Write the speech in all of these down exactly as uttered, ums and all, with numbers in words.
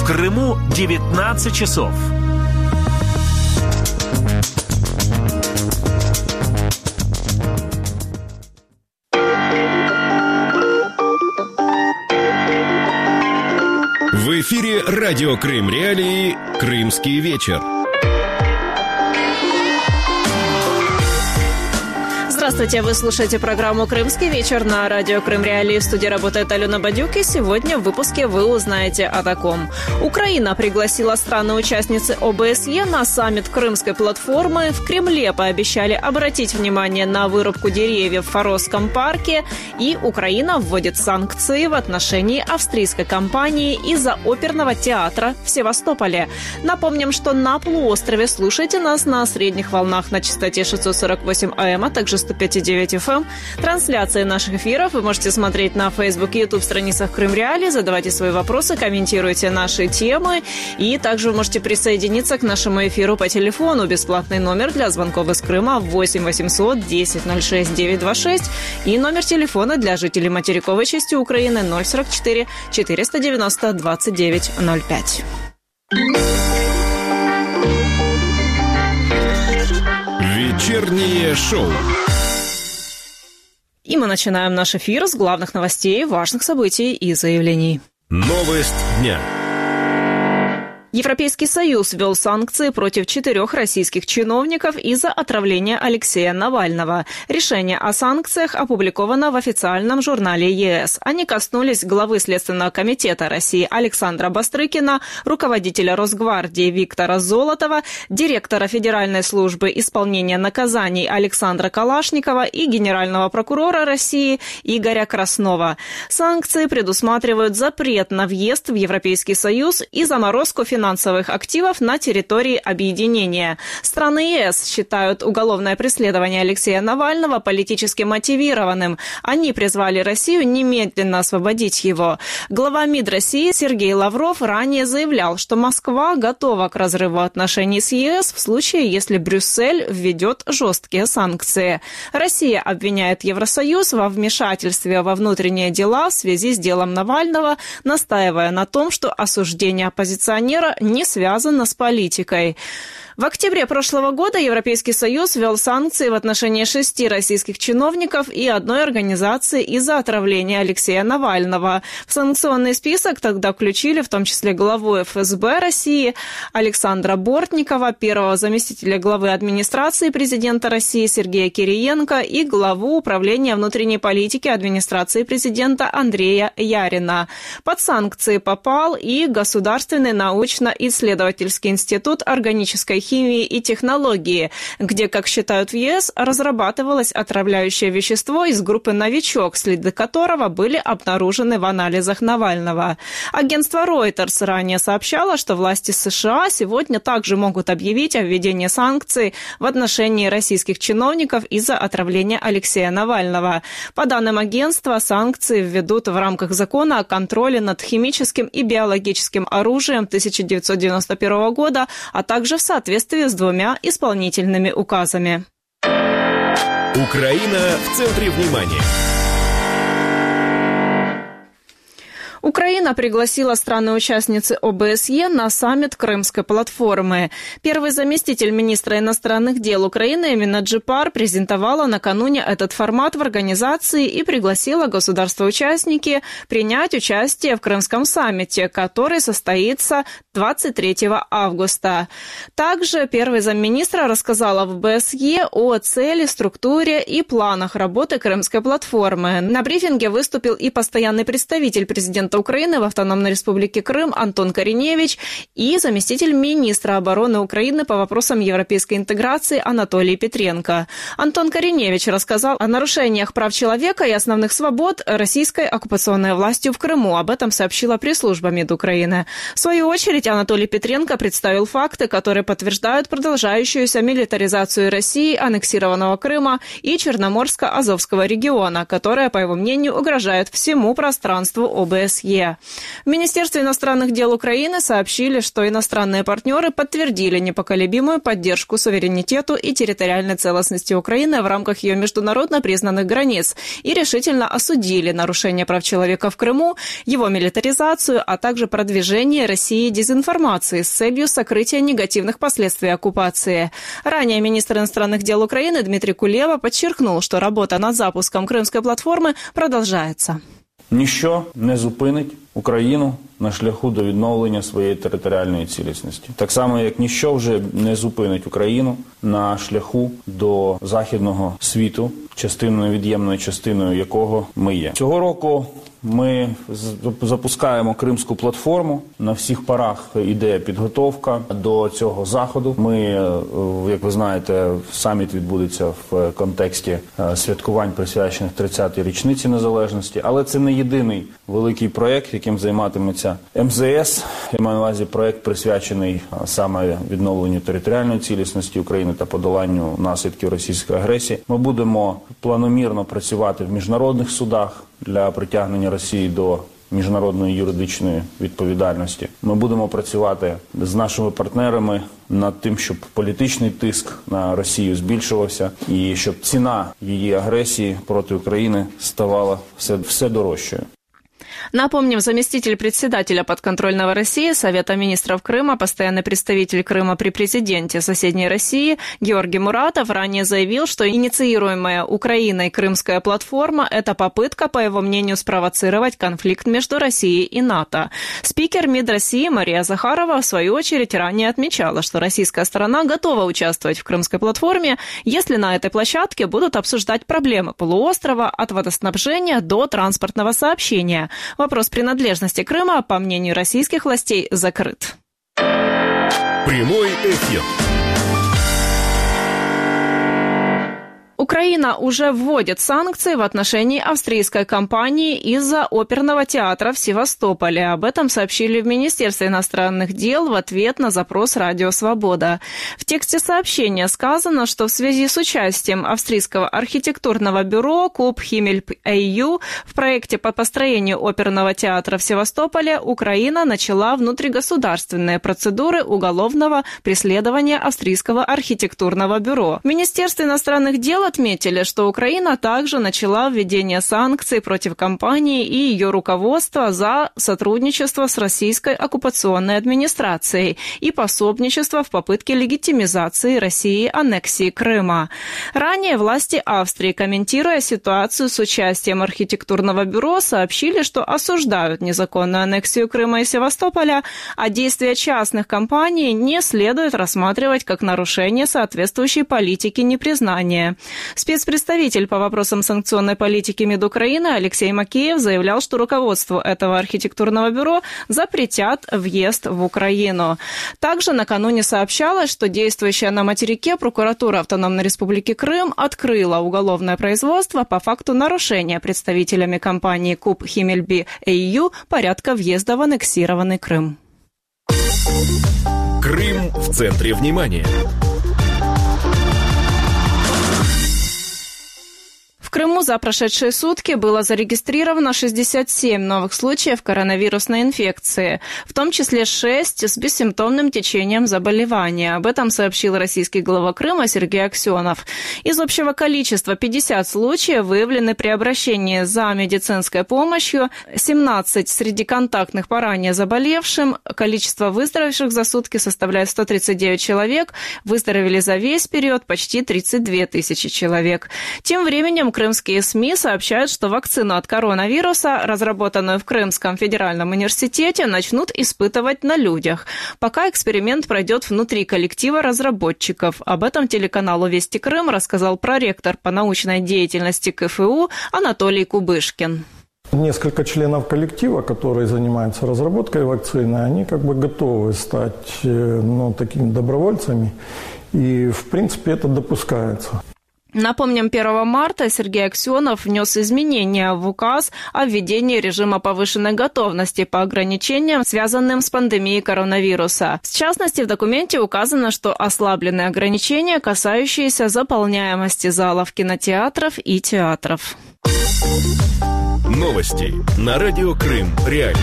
В Крыму девятнадцать часов. В эфире радио Крым Реалии «Крымский вечер». Здравствуйте, вы слушаете программу «Крымский вечер» на радио Крым Реалии. В студии работает Алена Бадюк, и сегодня в выпуске вы узнаете о таком. Украина пригласила страны-участницы О Бэ Эс Е на саммит Крымской платформы. В Кремле пообещали обратить внимание на вырубку деревьев в Форосском парке. И Украина вводит санкции в отношении австрийской компании из-за оперного театра в Севастополе. Напомним, что на полуострове слушайте нас на средних волнах на частоте шестьсот сорок восемь А Эм, а также сто пять и девять Эф Эм. Трансляции наших эфиров вы можете смотреть на Facebook и YouTube страницах Крым Реалии. Задавайте свои вопросы, комментируйте наши темы. И также вы можете присоединиться к нашему эфиру по телефону. Бесплатный номер для звонков из Крыма восемь восемьсот десять ноль шесть девятьсот двадцать шесть. И номер телефона для жителей материковой части Украины ноль сорок четыре четыреста девяносто двадцать девять ноль пять. Вечернее шоу. И мы начинаем наш эфир с главных новостей, важных событий и заявлений. Новость дня. Европейский Союз ввел санкции против четырех российских чиновников из-за отравления Алексея Навального. Решение о санкциях опубликовано в официальном журнале Е Эс. Они коснулись главы Следственного комитета России Александра Бастрыкина, руководителя Росгвардии Виктора Золотова, директора Федеральной службы исполнения наказаний Александра Калашникова и генерального прокурора России Игоря Краснова. Санкции предусматривают запрет на въезд в Европейский Союз и заморозку финансовых финансовых активов на территории объединения. Страны Е Эс считают уголовное преследование Алексея Навального политически мотивированным. Они призвали Россию немедленно освободить его. Глава МИД России Сергей Лавров ранее заявлял, что Москва готова к разрыву отношений с Е Эс в случае, если Брюссель введет жесткие санкции. Россия обвиняет Евросоюз во вмешательстве во внутренние дела в связи с делом Навального, настаивая на том, что осуждение оппозиционера не связано с политикой. В октябре прошлого года Европейский Союз ввел санкции в отношении шести российских чиновников и одной организации из-за отравления Алексея Навального. В санкционный список тогда включили в том числе главу Эф Эс Бэ России Александра Бортникова, первого заместителя главы администрации президента России Сергея Кириенко и главу управления внутренней политики администрации президента Андрея Ярина. Под санкции попал и Государственный научно-исследовательский институт органической химии и технологии, где, как считают в Е Эс, разрабатывалось отравляющее вещество из группы «Новичок», следы которого были обнаружены в анализах Навального. Агентство Reuters ранее сообщало, что власти Сэ Шэ А сегодня также могут объявить о введении санкций в отношении российских чиновников из-за отравления Алексея Навального. По данным агентства, санкции введут в рамках закона о контроле над химическим и биологическим оружием тысяча девятьсот девяносто первого года, а также в соответствии с двумя исполнительными указами. Украина в центре внимания. Украина пригласила страны-участницы О Бэ Эс Е на саммит Крымской платформы. Первый заместитель министра иностранных дел Украины Эмина Джипар презентовала накануне этот формат в организации и пригласила государства-участники принять участие в Крымском саммите, который состоится двадцать третьего августа. Также первый замминистра рассказала в О Бэ Эс Е о цели, структуре и планах работы Крымской платформы. На брифинге выступил и постоянный представитель президента Украины в Автономной Республике Крым Антон Кориневич и заместитель министра обороны Украины по вопросам европейской интеграции Анатолий Петренко. Антон Кориневич рассказал о нарушениях прав человека и основных свобод российской оккупационной властью в Крыму. Об этом сообщила пресс-служба МИД Украины. В свою очередь Анатолий Петренко представил факты, которые подтверждают продолжающуюся милитаризацию России, аннексированного Крыма и Черноморско-Азовского региона, которая, по его мнению, угрожает всему пространству О Бэ Эс Е. досье. В Министерстве иностранных дел Украины сообщили, что иностранные партнеры подтвердили непоколебимую поддержку суверенитету и территориальной целостности Украины в рамках ее международно признанных границ и решительно осудили нарушение прав человека в Крыму, его милитаризацию, а также продвижение России дезинформации с целью сокрытия негативных последствий оккупации. Ранее министр иностранных дел Украины Дмитрий Кулеба подчеркнул, что работа над запуском Кримської платформи продовжується. Ніщо не зупинить Україну на шляху до відновлення своєї територіальної цілісності. Так само, як ніщо вже не зупинить Україну на шляху до західного світу, частиною, від'ємною частиною якого ми є. Цього року ми запускаємо Кримську платформу. На всіх парах іде підготовка до цього заходу. Ми, як ви знаєте, саміт відбудеться в контексті святкувань, присвячених тридцятій річниці незалежності. Але це не єдиний великий проєкт, яким займатиметься ем зе ес. Я маю на увазі проєкт, присвячений саме відновленню територіальної цілісності України та подоланню наслідків російської агресії. Ми будемо планомірно працювати в міжнародних судах для притягнення Росії до міжнародної юридичної відповідальності. Ми будемо працювати з нашими партнерами над тим, щоб політичний тиск на Росію збільшувався і щоб ціна її агресії проти України ставала все, все дорожчою. Напомним, заместитель председателя подконтрольного России Совета министров Крыма, постоянный представитель Крыма при президенте соседней России Георгий Муратов ранее заявил, что инициируемая Украиной Крымская платформа – это попытка, по его мнению, спровоцировать конфликт между Россией и НАТО. Спикер МИД России Мария Захарова, в свою очередь, ранее отмечала, что российская сторона готова участвовать в Крымской платформе, если на этой площадке будут обсуждать проблемы полуострова от водоснабжения до транспортного сообщения. Вопрос принадлежности Крыма, по мнению российских властей, закрыт. Прямой эфир. Украина уже вводит санкции в отношении австрийской компании из-за оперного театра в Севастополе. Об этом сообщили в Министерстве иностранных дел в ответ на запрос «Радио Свобода». В тексте сообщения сказано, что в связи с участием австрийского архитектурного бюро Куб Химмельб эй ю в проекте по построению оперного театра в Севастополе Украина начала внутригосударственные процедуры уголовного преследования австрийского архитектурного бюро. В Министерстве иностранных дел отметили, что Украина также начала введение санкций против компании и ее руководства за сотрудничество с российской оккупационной администрацией и пособничество в попытке легитимизации России аннексии Крыма. Ранее власти Австрии, комментируя ситуацию с участием архитектурного бюро, сообщили, что осуждают незаконную аннексию Крыма и Севастополя, а действия частных компаний не следует рассматривать как нарушение соответствующей политики непризнания. Спецпредставитель по вопросам санкционной политики МИД Украины Алексей Макеев заявлял, что руководству этого архитектурного бюро запретят въезд в Украину. Также накануне сообщалось, что действующая на материке прокуратура Автономной Республики Крым открыла уголовное производство по факту нарушения представителями компании Куб Химмельб эй ю порядка въезда в аннексированный Крым. Крым в центре внимания. В Крыму за прошедшие сутки было зарегистрировано шестьдесят семь новых случаев коронавирусной инфекции, в том числе шесть с бессимптомным течением заболевания. Об этом сообщил российский глава Крыма Сергей Аксенов. Из общего количества пятьдесят случаев выявлены при обращении за медицинской помощью, семнадцать среди контактных по ранее заболевшим. Количество выздоровевших за сутки составляет сто тридцать девять человек, выздоровели за весь период почти тридцать две тысячи человек. Тем временем крымские СМИ сообщают, что вакцину от коронавируса, разработанную в Крымском федеральном университете, начнут испытывать на людях. Пока эксперимент пройдет внутри коллектива разработчиков. Об этом телеканалу «Вести Крым» рассказал проректор по научной деятельности ка эф у Анатолий Кубышкин. Несколько членов коллектива, которые занимаются разработкой вакцины, они как бы готовы стать ну, такими добровольцами, и в принципе это допускается. Напомним, первого марта Сергей Аксенов внес изменения в указ о введении режима повышенной готовности по ограничениям, связанным с пандемией коронавируса. В частности, в документе указано, что ослаблены ограничения, касающиеся заполняемости залов кинотеатров и театров. Новости на радио Крым Реалии.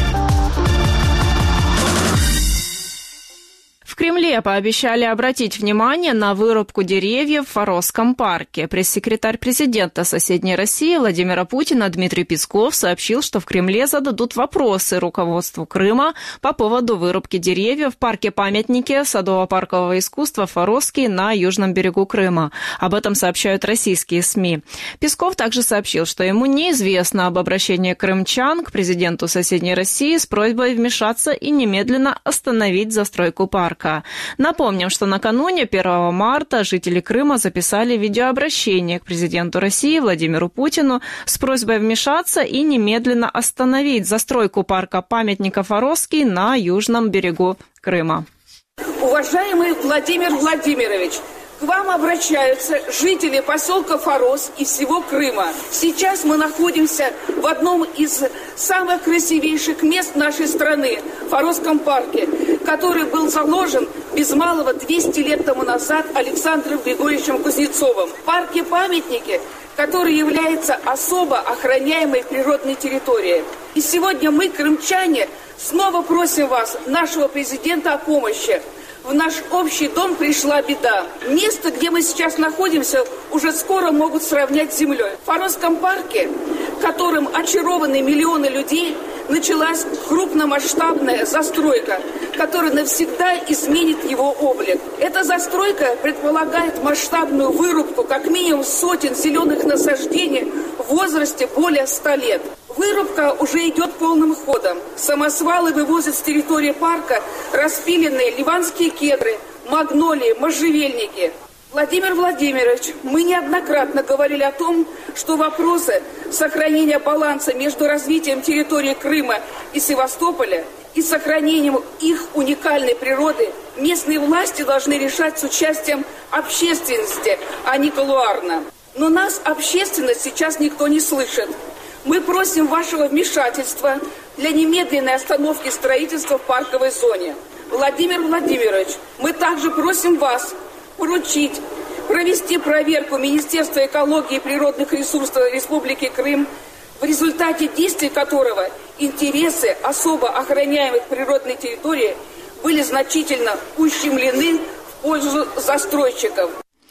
В Кремле пообещали обратить внимание на вырубку деревьев в Форосском парке. Пресс-секретарь президента соседней России Владимира Путина Дмитрий Песков сообщил, что в Кремле зададут вопросы руководству Крыма по поводу вырубки деревьев в парке-памятнике садово-паркового искусства Форосский на южном берегу Крыма. Об этом сообщают российские СМИ. Песков также сообщил, что ему неизвестно об обращении крымчан к президенту соседней России с просьбой вмешаться и немедленно остановить застройку парка. Напомним, что накануне первого марта жители Крыма записали видеообращение к президенту России Владимиру Путину с просьбой вмешаться и немедленно остановить застройку парка-памятника Форосский на южном берегу Крыма. Уважаемый Владимир Владимирович, к вам обращаются жители поселка Форос и всего Крыма. Сейчас мы находимся в одном из самых красивейших мест нашей страны, в Форосском парке, который был заложен без малого двести лет тому назад Александром Григорьевичем Кузнецовым. В парке-памятнике, который является особо охраняемой природной территорией. И сегодня мы, крымчане, снова просим вас, нашего президента, о помощи. В наш общий дом пришла беда. Место, где мы сейчас находимся, уже скоро могут сравнять с землей. В Форосском парке, которым очарованы миллионы людей, началась крупномасштабная застройка, которая навсегда изменит его облик. Эта застройка предполагает масштабную вырубку как минимум сотен зеленых насаждений в возрасте более ста лет. Вырубка уже идет полным ходом. Самосвалы вывозят с территории парка распиленные ливанские кедры, магнолии, можжевельники. Владимир Владимирович, мы неоднократно говорили о том, что вопросы сохранения баланса между развитием территории Крыма и Севастополя и сохранением их уникальной природы местные власти должны решать с участием общественности, а не кулуарно. Но нас, общественность, сейчас никто не слышит. Мы просим вашего вмешательства для немедленной остановки строительства в парковой зоне. Владимир Владимирович, мы также просим вас поручить провести проверку Министерства экологии и природных ресурсов Республики Крым, в результате действий которого интересы особо охраняемых природной территорий были значительно ущемлены в пользу застройщиков.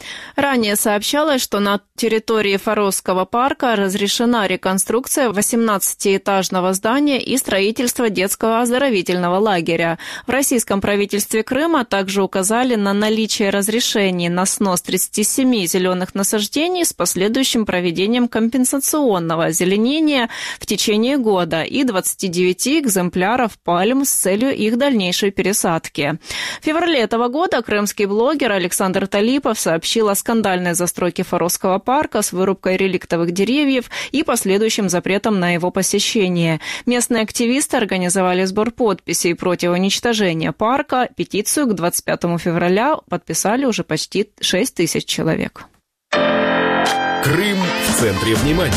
Ранее сообщалось, что на территории Форосского парка разрешена реконструкция восемнадцатиэтажного здания и строительство детского оздоровительного лагеря. В российском правительстве Крыма также указали на наличие разрешений на снос тридцати семи зеленых насаждений с последующим проведением компенсационного озеленения в течение года и двадцати девяти экземпляров пальм с целью их дальнейшей пересадки. В феврале этого года крымский блогер Александр Талипов сообщил о скандальной застройке Форосского парка с вырубкой реликтовых деревьев и последующим запретом на его посещение. Местные активисты организовали сбор подписей против уничтожения парка. Петицию к двадцать пятому февраля подписали уже почти шесть тысяч человек. Крым в центре внимания.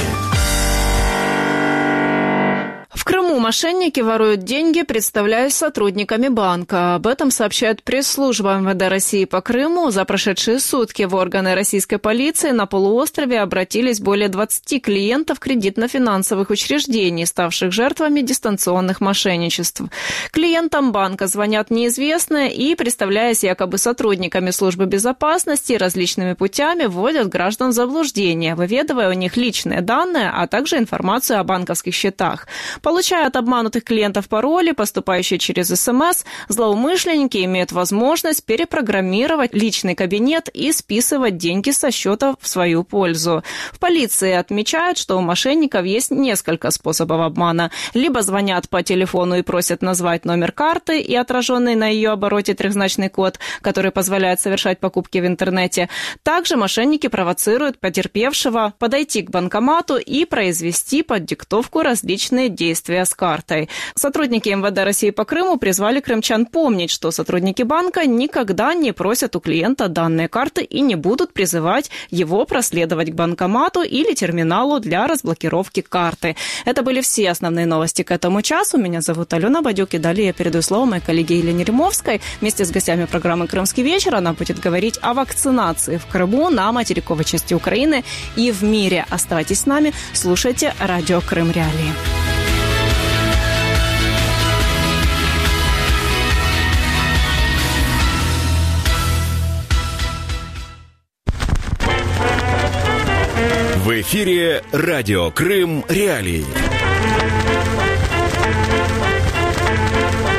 В Крыму мошенники воруют деньги, представляясь сотрудниками банка. Об этом сообщает пресс-служба эм вэ дэ России по Крыму. За прошедшие сутки в органы российской полиции на полуострове обратились более двадцати клиентов кредитно-финансовых учреждений, ставших жертвами дистанционных мошенничеств. Клиентам банка звонят неизвестные и, представляясь якобы сотрудниками службы безопасности, различными путями вводят граждан в заблуждение, выведывая у них личные данные, а также информацию о банковских счетах. Получая от обманутых клиентов пароли, поступающие через эс эм эс, злоумышленники имеют возможность перепрограммировать личный кабинет и списывать деньги со счета в свою пользу. В полиции отмечают, что у мошенников есть несколько способов обмана. Либо звонят по телефону и просят назвать номер карты и отраженный на ее обороте трехзначный код, который позволяет совершать покупки в интернете. Также мошенники провоцируют потерпевшего подойти к банкомату и произвести под диктовку различные действия путешествия с картой. Сотрудники эм вэ дэ России по Крыму призвали крымчан помнить, что сотрудники банка никогда не просят у клиента данные карты и не будут призывать его проследовать к банкомату или терминалу для разблокировки карты. Это были все основные новости к этому часу. Меня зовут Алена Бадюк, и далее я передаю слово моей коллеге Елене Римовской. Вместе с гостями программы «Крымский вечер» она будет говорить о вакцинации в Крыму, на материковой части Украины и в мире. Оставайтесь с нами, слушайте радио «Крым Реалии». В эфире радио «Крым Реалии».